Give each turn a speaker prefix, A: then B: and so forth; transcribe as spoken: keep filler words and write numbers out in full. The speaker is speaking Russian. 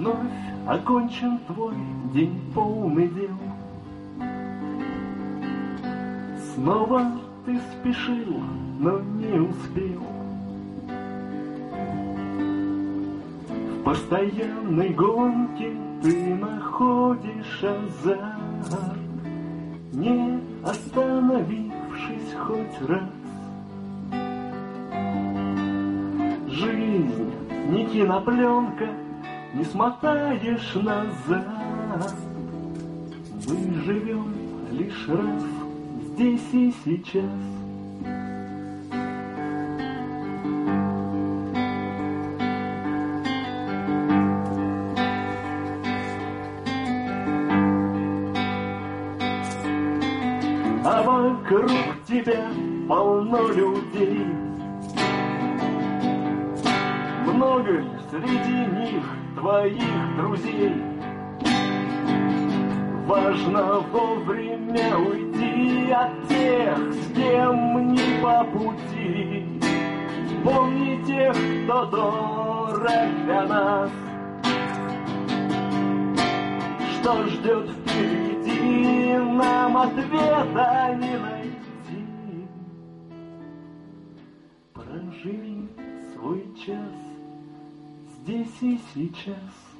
A: Вновь окончен твой день полный дел. Снова ты спешил, но не успел. В постоянной гонке ты находишь азарт, не остановившись хоть раз. Жизнь не кинопленка, не смотаешь назад. Мы живем лишь раз, здесь и сейчас. А вокруг тебя полно людей. Много ли среди них твоих друзей? Важно вовремя уйти от тех, с кем не по пути. Помни тех, кто дорог для нас, что ждет впереди, нам ответа не найти. Проживи свой час здесь и сейчас.